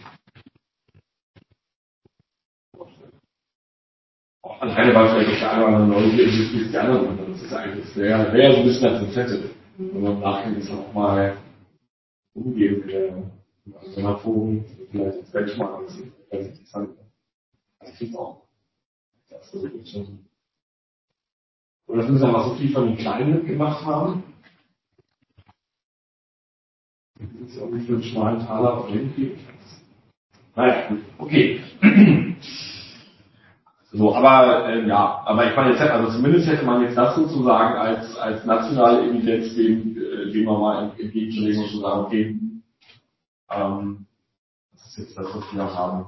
Alleine war vielleicht der eine oder andere Neugier, wie es die anderen machen. Das ist eigentlich sehr, wäre so ein bisschen das Incentive. Wenn man nachdenkt, ist auch mal umgehen mit der Alternativforum, vielleicht als Benchmark, das ist ganz interessant. Das klingt auch. Das ist schon. Und das müssen wir mal so viel von den Kleinen mitgemacht haben. Das ist ja irgendwie für einen schmalen Taler auf den Naja, gut, okay. So, aber äh, ja, aber ich meine jetzt, also zumindest hätte man jetzt das sozusagen als als nationale Evidenz dem, äh, dem wir mal entgegenlegen und zu sagen, okay, ähm, das ist jetzt das, was wir haben.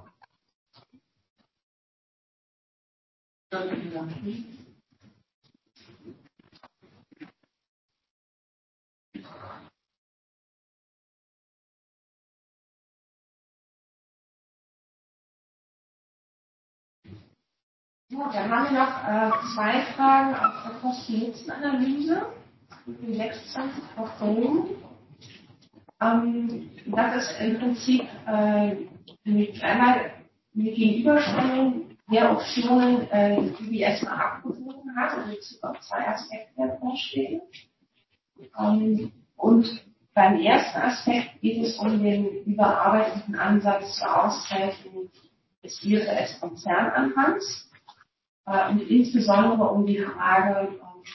Ja, dann haben wir noch äh, zwei Fragen aus der Kosten-Nutzen-Analyse. Die sechsundzwanzig Portionen. Ähm, das ist im Prinzip äh, mit, einmal eine Gegenüberstellung der Optionen, äh, die wir erstmal abgewogen hat, also Bezug auf zwei Aspekte der Vorschläge. Ähm, und beim ersten Aspekt geht es um den überarbeiteten Ansatz zur Auszeichnung des I F R S-Konzernanhangs. Und insbesondere um die Frage,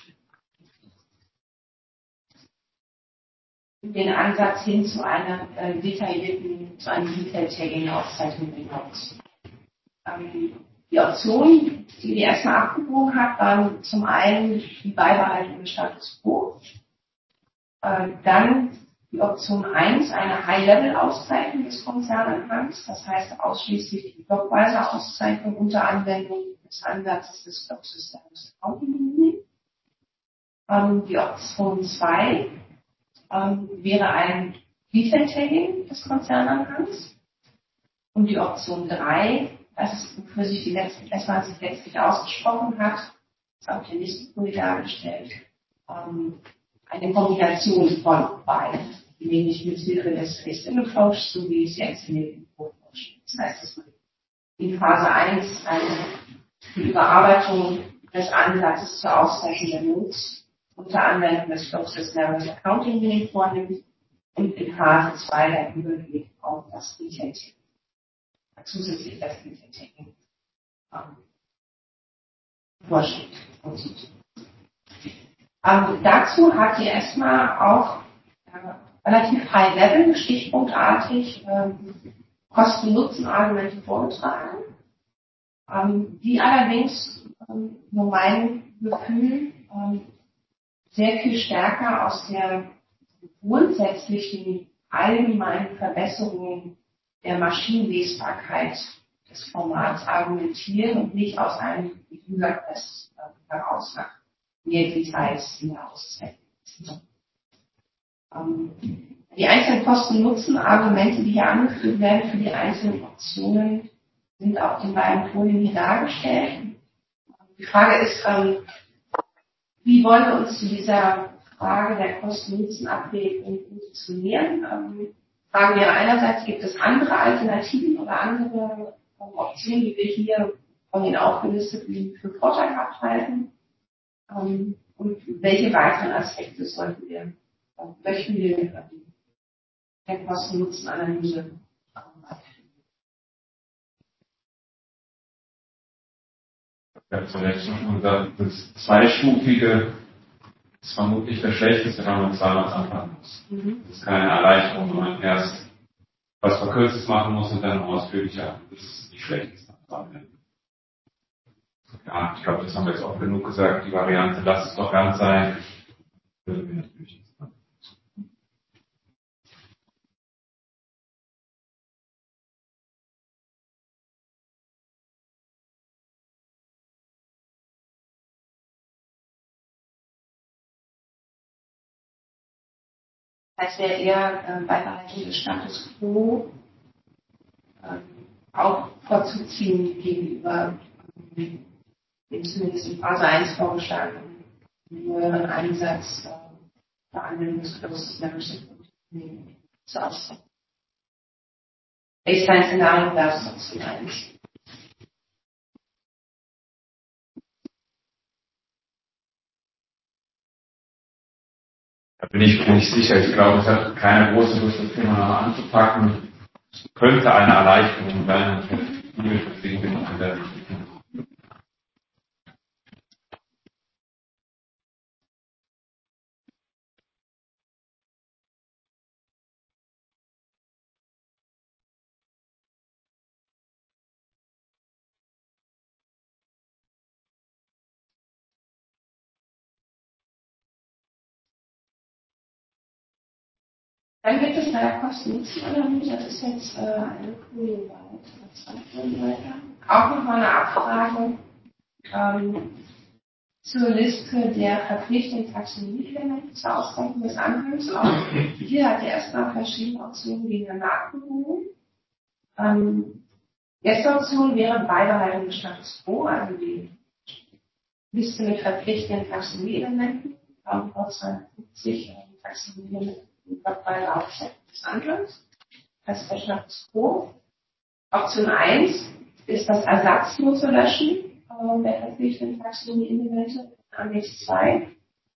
um den Ansatz hin zu einer äh, detaillierten, zu einem Detail-Tagging-Auszeichnung hinaus. Ähm, die Optionen, die wir erstmal abgebogen hat, waren zum einen die Beibehaltung des Status quo, äh, dann die Option eins, eine High-Level-Auszeichnung des Konzernanhangs, das heißt ausschließlich die blockweise Auszeichnung unter Anwendung des Ansatzes des Blocksystems Accounting. Ähm, die Option zwei ähm, wäre ein Detail-Tagging des Konzernanhangs. Und die Option drei, das ist für sich die letzte, erstmal sich letztlich ausgesprochen hat, ist auf der Listenfolie dargestellt, ähm, eine Kombination von beiden, nämlich mit Hilfe des Face-In-Approach sowie des Extended-Approach. Das heißt, dass man in Phase eins eine Überarbeitung des Ansatzes zur Auszeichnung der Notes unter Anwendung des Fluxes Narrow Accounting Unit vornimmt und in Phase zwei dann übergeht auf das Detail-Tagging. Zusätzlich das Detail-Tagging ähm, vorschlägt und sieht. Ähm, dazu hat sie erstmal auch äh, relativ high level, stichpunktartig ähm, Kosten-Nutzen-Argumente vorgetragen, ähm, die allerdings ähm, nur mein Gefühl ähm, sehr viel stärker aus der grundsätzlichen allgemeinen Verbesserung der Maschinenlesbarkeit des Formats argumentieren und nicht aus einem User-Quest äh, heraus nach mehr Details in der Auszeichnung. Ähm, die einzelnen Kosten-Nutzen-Argumente, die hier angeführt werden für die einzelnen Optionen, sind auf den beiden Folien hier dargestellt. Die Frage ist, ähm, wie wollen wir uns zu dieser Frage der Kosten-Nutzen-Abwägung positionieren? Ähm, die Frage wäre einerseits, gibt es andere Alternativen oder andere ähm, Optionen, die wir hier von den aufgelisteten für vorteilhaft halten? Ähm, und welche weiteren Aspekte sollten wir, äh, möchten wir äh, der Kosten-Nutzen-Analyse abführen? Ja, zunächst schon gesagt, das Zweistufige ist vermutlich das Schlechteste, wenn man zweimal anfangen muss. Das ist keine Erleichterung, wenn man erst was Verkürztes machen muss und dann ausführlicher. Das ist die schlechteste Variante. Ja, ich glaube, das haben wir jetzt auch genug gesagt. Die Variante, lass es doch ganz sein, würde mir natürlich nicht sagen. Das wäre eher äh, Beibehaltung des Status quo ähm, auch vorzuziehen gegenüber ähm, dem zumindest in Phase eins vorgeschlagenen neueren Einsatz äh, der Anwendungsfluss Membership-Unternehmen zu ausdrücken. Baseline-Szenario versus Option eins. Da bin ich mir nicht sicher. Ich glaube, es hat keine große Lust, das Thema noch anzupacken. Es könnte eine Erleichterung sein. Deswegen bin ich an der Dann gibt es bei der Kosten-Nutzen-Analyse, das ist jetzt äh, eine Folie weiter, zwei Folien weiter, auch nochmal eine Abfrage ähm, zur Liste der verpflichtenden Taxonomie-Elemente zur Auszeichnung des Anhangs. Auch hier hat er erstmal verschiedene Optionen gegeneinander abgewogen. Ähm, die erste Option wäre Beibehaltung des Status quo, also die Liste mit verpflichtenden Taxonomie-Elementen, V zweihundertfünfzig äh, Taxonomie-Elemente bei der Auszeichnung des Handelns. Das ist der Status quo. Option eins ist das ersatzlose Löschen äh, der verpflichtenden Taxonomie-Elemente, Annex zwei.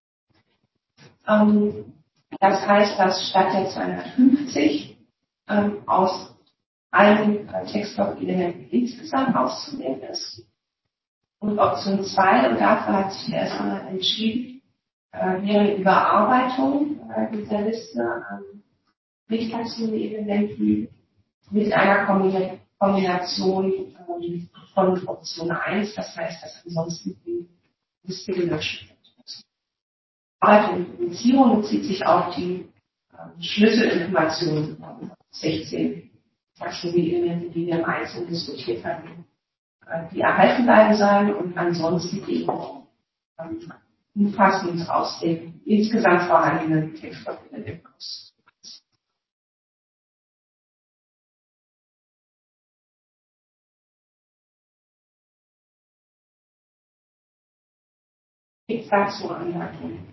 Ähm, das heißt, dass statt der zweihundertfünfzig ähm, aus allen äh, Textblock-Elementen insgesamt auszunehmen ist. Und Option zwei, und dafür hat sich erstmal entschieden, äh, wäre eine Überarbeitung äh, dieser Liste an Nicht-Taxonomie-Elementen mit einer Kombination ähm, von Option eins, das heißt, dass ansonsten die Liste gelöscht wird. Arbeit und Implementierung bezieht sich auf die ähm, Schlüsselinformationen von sechzehn Taxonomie-Elemente, die wir im Einzelnen diskutiert haben, äh, die erhalten bleiben sollen und ansonsten eben ähm, umfassend aus dem insgesamt vorhandenen Textdokument aus. Ich sage so Anmerkungen.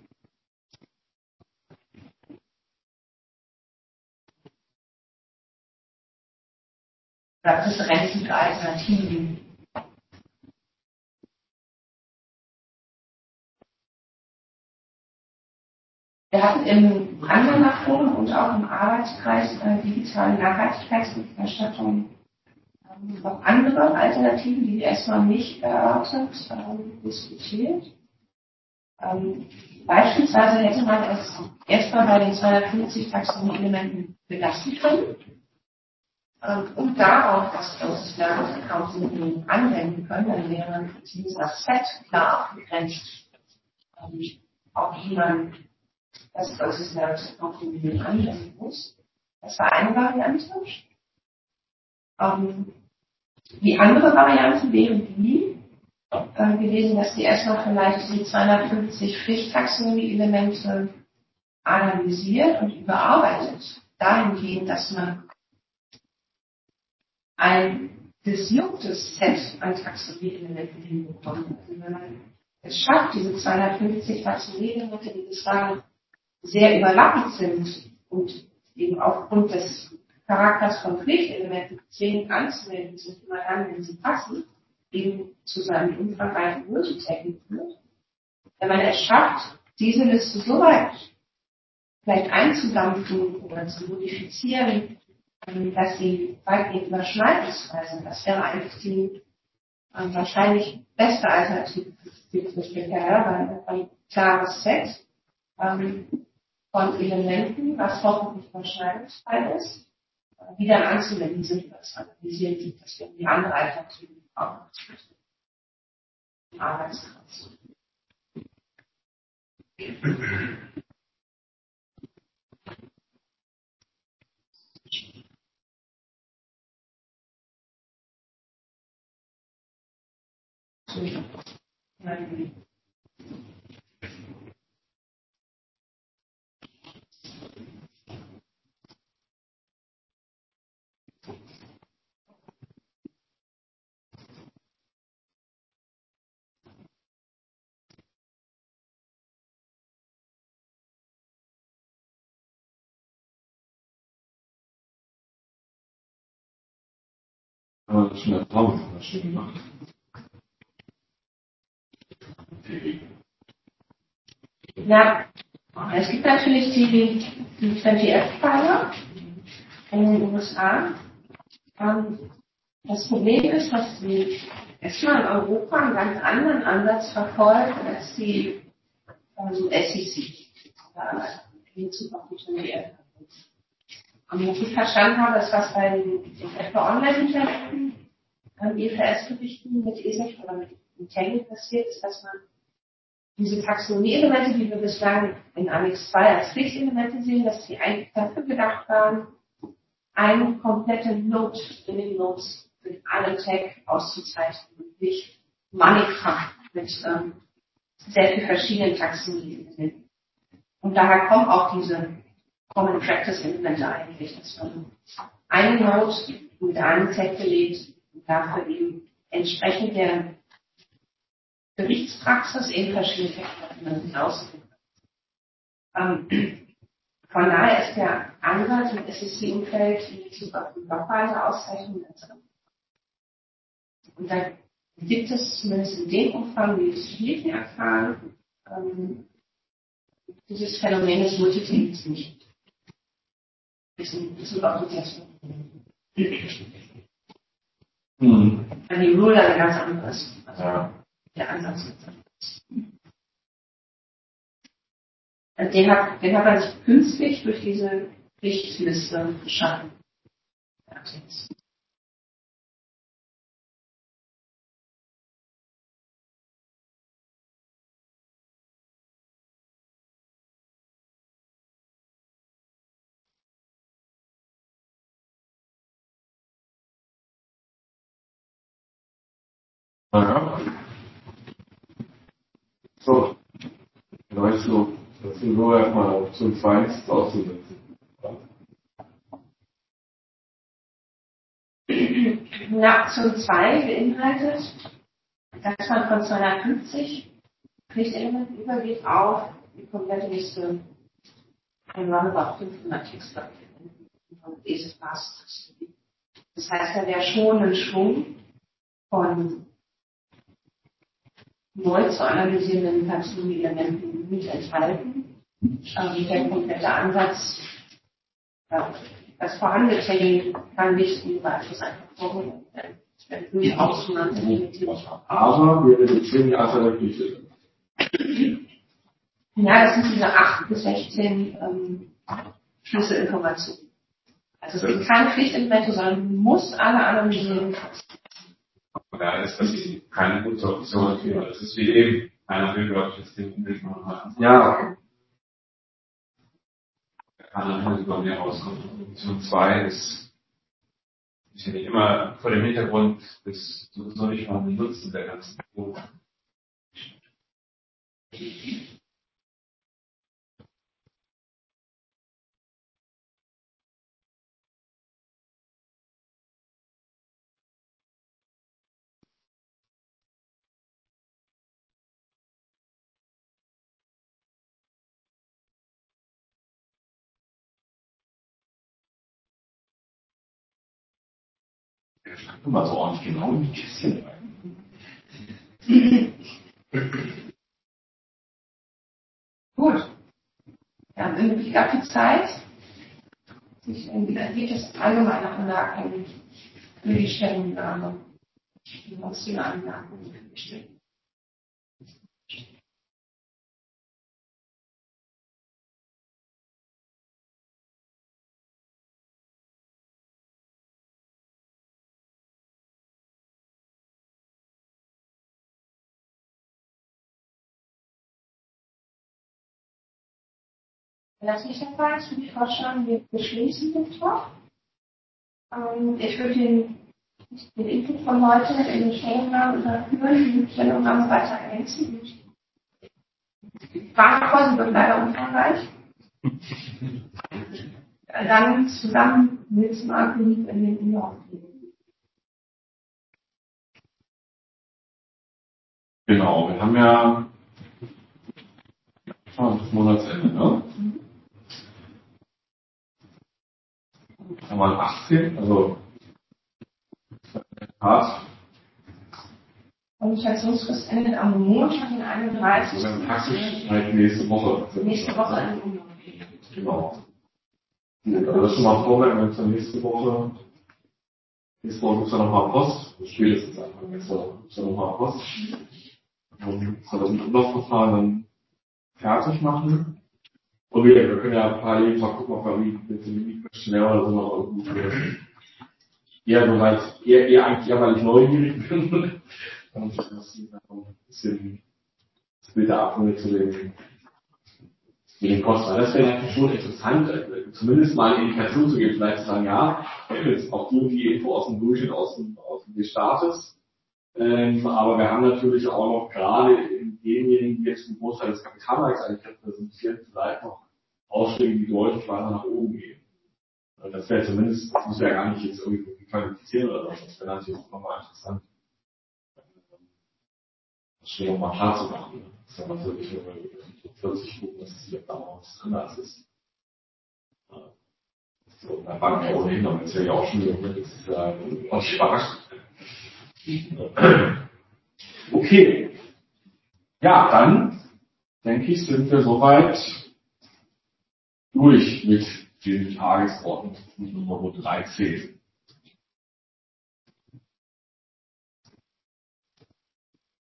Oder Präferenzen für Alternativen. Wir hatten im Anwenderforum und auch im Arbeitskreis äh, digitale Nachhaltigkeitsberichterstattung ähm, noch andere Alternativen, die wir erstmal nicht erörtert, ähm, diskutiert. Ähm, beispielsweise hätte man es erstmal bei den zweihundertfünfzig Taxonomie-Elementen belassen können, ähm, und darauf das Closed-Accounting anwenden können, dann wäre dieses Set klar abgegrenzt, ähm, auf die man das Closed-Accounting anwenden muss. Das war eine Variante. Ähm, die andere Variante wäre die äh, gewesen, dass wir erstmal vielleicht die zweihundertfünfzig Pflichttaxonomie-Elemente analysiert und überarbeitet, dahingehend, dass man ein disjunktes Set an Taxonomie-Elementen hinbekommt. Also wenn man es schafft, diese zweihundertfünfzig Taxonomie-Elemente, die bislang sehr überlappend sind und eben aufgrund des Charakters von Pflichtelementen zwingend anzumelden sind, immer dann, wenn sie passen, eben zu seinem umfangreichen Multitasking führt. Wenn man es schafft, diese Liste so weit vielleicht einzudampfen oder zu modifizieren, dass sie weitgehend überschneidungsfrei sind, das wäre eigentlich die äh, wahrscheinlich beste Alternative für Spezialer, weil ein klares Set ähm, von Elementen, was hoffentlich überschneidungsfrei ist, äh, die dann anzuwenden sind, was analysieren sind, das wäre die andere Alternative auch Arbeitskreis. Aber das ist schon eine Pause, das schon gemacht. Ja, es gibt natürlich die, die zwanzig F-Pfeiler in den U S A. Das Problem ist, dass sie erstmal in Europa einen ganz anderen Ansatz verfolgt als die ähm, S E C. In Bezug auf die zwanzig F. Und was ich verstanden habe, ist, was bei den etwa Online-Hintergründen an E F S-Berichten mit E S E F oder mit Intelli passiert, ist, dass man diese Taxonomie-Elemente, die wir bislang in Annex zwei als Pflichtelemente sehen, dass die eigentlich dafür gedacht waren, eine komplette Note in den Notes mit einem Tag auszuzeichnen und nicht mannigfach mit ähm, sehr vielen verschiedenen Taxonomie-Elementen. Und daher kommen auch diese Common Practice-Elemente eigentlich, dass man eine Note mit einem Tag belegt und dafür eben entsprechend der Berichtspraxis in verschiedenen Texten hinausgeht. Ähm, von daher ist der Ansatz im S E C-Umfeld in Bezug auf die blockweise Auszeichnung ganz anders. Und da gibt es zumindest in dem Umfang, wie wir es hier erfahren, ähm, dieses Phänomen des Multitaskings nicht. Ist in Bezug auf die Taxonomie. Mhm. Weil die Rule dann ganz anders ist. Also Ja. der Ansatz ist anders. Also den hat, den hat man sich künstlich durch diese Pflichtliste geschaffen. Ja, Ja. So, vielleicht so, das sind nur erstmal Option zwei ist auszusetzen. Na, Option zwei beinhaltet, dass man von zweihundertfünfzig Pflichtelementen übergeht auf die komplette Liste von roundabout fünfhundert Texte von E S E F. Das heißt, da wäre schon ein Schwung von neu zu analysierenden Taxonomie-Elementen mit enthalten. Ähm, der komplette Ansatz, ja, das vorhandene Tagging kann nicht überall einfach vorgenommen werden. Es wird durchaus schon implementiert. Aber wir reduzieren die Anzahl der Pflichten. Ja, das sind diese acht bis sechzehn ähm, Schlüsselinformationen. Also es sind keine Pflichtelemente, sondern man muss alle analysieren. Von daher ist das keine gute Option für, das ist wie eben, einer will, glaube ich, jetzt den Umblick machen. Ja. Der kann dann halt über mehr rauskommen. Option zwei ist sicherlich immer vor dem Hintergrund des sowieso nicht mal Nutzen der ganzen Quote. Der schreibt immer so ordentlich genau in die Kästchen rein. Gut. Ja, im Blick auf die Zeit, sich geht es allgemeine Anmerkungen für die Stellungnahme. Die sonstigen Anmerkungen für die Stellungnahme. Lass mich dann mal, ich würde vorschlagen, wir beschließen den Talk. Ähm, ich würde den, den Input von heute in den Stellungnahmen überführen, die Stellungnahmen weiter ergänzen. Die Fragenpause wird leider umfangreich. Dann zusammen mit dem Ankündigen in den Inhalt. Genau, wir haben ja oh, das Monatsende, ne? Haben wir achtzehn, also hart. Kommunikationsfrist endet am Montag, den einunddreißigsten Also dann praktisch halt nächste Woche. Nächste Woche in Umlauf. Genau. Also das schon mal vormerken, wenn es dann nächste Woche, nächste Woche gibt es dann nochmal Post, spätestens Anfang nächste Woche gibt es dann nochmal Post. Und das das Umlaufverfahren dann fertig machen. Und wir, wir können ja parallel mal gucken, ob wir mit dem Mini-Questionnaire oder so noch irgendwie eher so weit, eher, eher eigentlich eher, weil ich neugierig bin. Und ich das ein bisschen das Bild der Abgründe zu den, mit den Kosten. Das wäre natürlich schon interessant, zumindest mal eine Indikation zu geben, vielleicht zu sagen, ja, wir haben jetzt auch nur die Info aus dem Durchschnitt, aus dem, aus dem Staates. Ähm, aber wir haben natürlich auch noch gerade in denjenigen, die jetzt einen Großteil des Kapitalmarkts eigentlich repräsentieren, vielleicht noch Ausschläge, die deutlich weiter nach oben gehen. Und das wäre zumindest, das muss ja gar nicht jetzt irgendwie qualifizieren oder so, das wäre natürlich auch nochmal interessant, das schon nochmal klar zu machen. Das ist ja natürlich nur vierzig gucken, dass es vielleicht auch was anders ist. So, in der Bank ja ohnehin, aber jetzt ja auch schon wieder, das ist ja auch Spaß. Okay. Ja, dann denke ich, sind wir soweit durch mit den Tagesordnungen Nummer dreizehn.